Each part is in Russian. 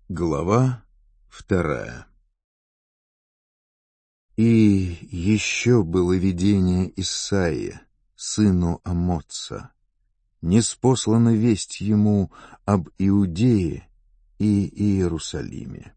Глава 2. И еще было видение Исаия, сыну Амоца. Ниспослана весть ему об Иудее и Иерусалиме.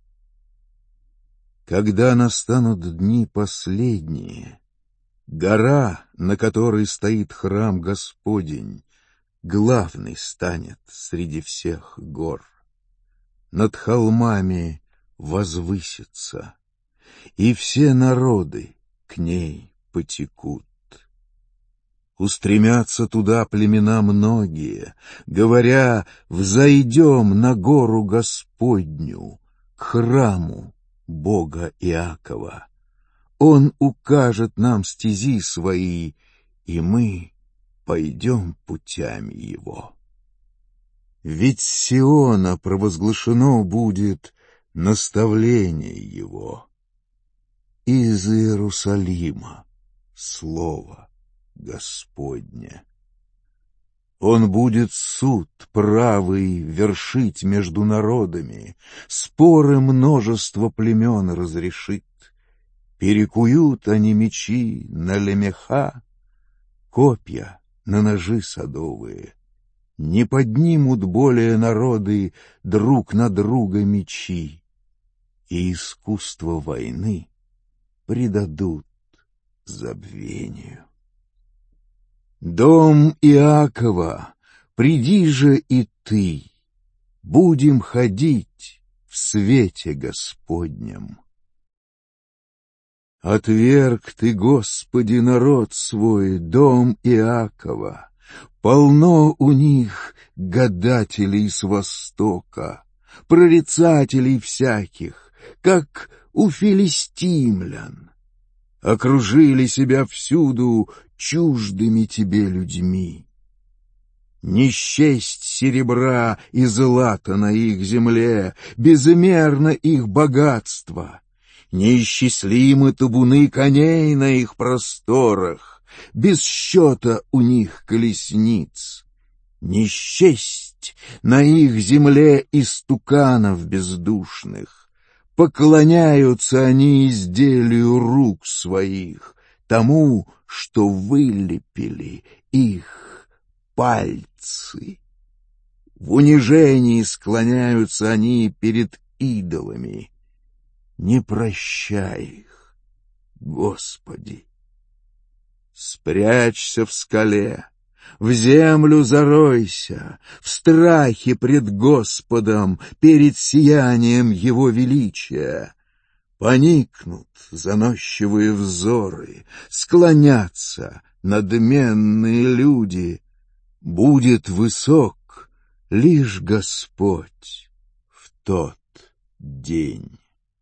Когда настанут дни последние, гора, на которой стоит храм Господень, главный станет среди всех гор. Над холмами возвысится, и все народы к ней потекут. Устремятся туда племена многие, говоря: «Взойдем на гору Господню, к храму Бога Иакова. Он укажет нам стези свои, и мы пойдем путями его». Ведь с Сиона провозглашено будет наставление его, из Иерусалима слово Господне. Он будет суд правый вершить между народами, споры множества племен разрешит. Перекуют они мечи на лемеха, копья на ножи садовые. Не поднимут более народы друг на друга мечи, и искусство войны предадут забвению. Дом Иакова, приди же и ты, будем ходить в свете Господнем. Отверг ты, Господи, народ свой, дом Иакова. Полно у них гадателей с востока, прорицателей всяких, как у филистимлян. Окружили себя всюду чуждыми тебе людьми. Не счесть серебра и злата на их земле, безмерно их богатство. Неисчислимы табуны коней на их просторах, без счета у них колесниц. Не счесть на их земле истуканов бездушных. Поклоняются они изделию рук своих, тому, что вылепили их пальцы. В унижении склоняются они перед идолами. Не прощай их, Господи. Спрячься в скале, в землю заройся, в страхе пред Господом, перед сиянием Его величия. Поникнут заносчивые взоры, склонятся надменные люди. Будет высок лишь Господь в тот день.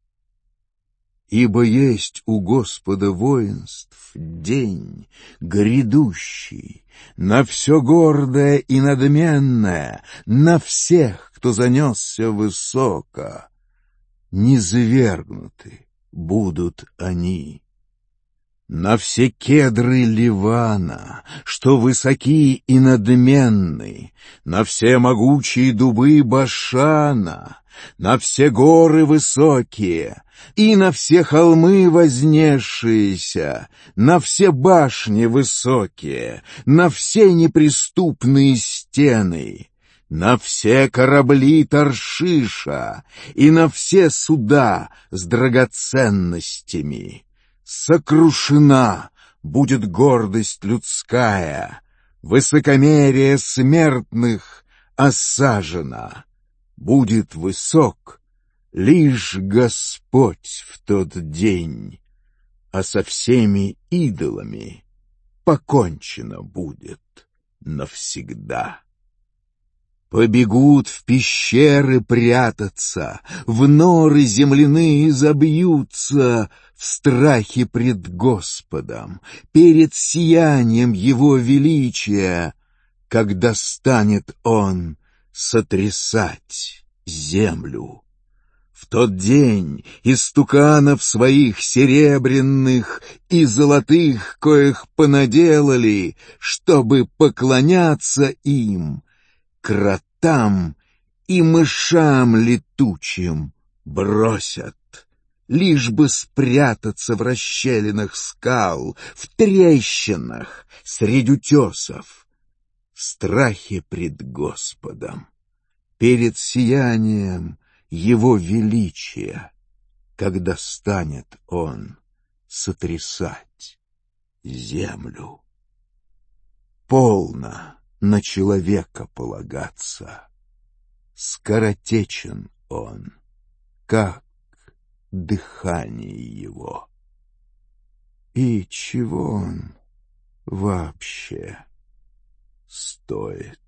Ибо есть у Господа воинств день грядущий, на все гордое и надменное, на всех, кто занесся высоко. Низвергнуты будут они. На все кедры Ливана, что высоки и надменны, на все могучие дубы Башана, на все горы высокие, и на все холмы вознесшиеся, на все башни высокие, на все неприступные стены, на все корабли Таршиша и на все суда с драгоценностями. Сокрушена будет гордость людская, высокомерие смертных осажено. Будет высок лишь Господь в тот день, а со всеми идолами покончено будет навсегда. Побегут в пещеры прятаться, в норы земляные забьются в страхе пред Господом, перед сиянием Его величия, когда станет Он сотрясать землю. В тот день истуканов своих серебряных и золотых, коих понаделали, чтобы поклоняться им, кротам и мышам летучим бросят, лишь бы спрятаться в расщелинах скал, в трещинах средь утесов, в страхе пред Господом, перед сиянием Его величия, когда станет Он сотрясать землю. Полно на человека полагаться, скоротечен он, как дыхание его. И чего он вообще стоит?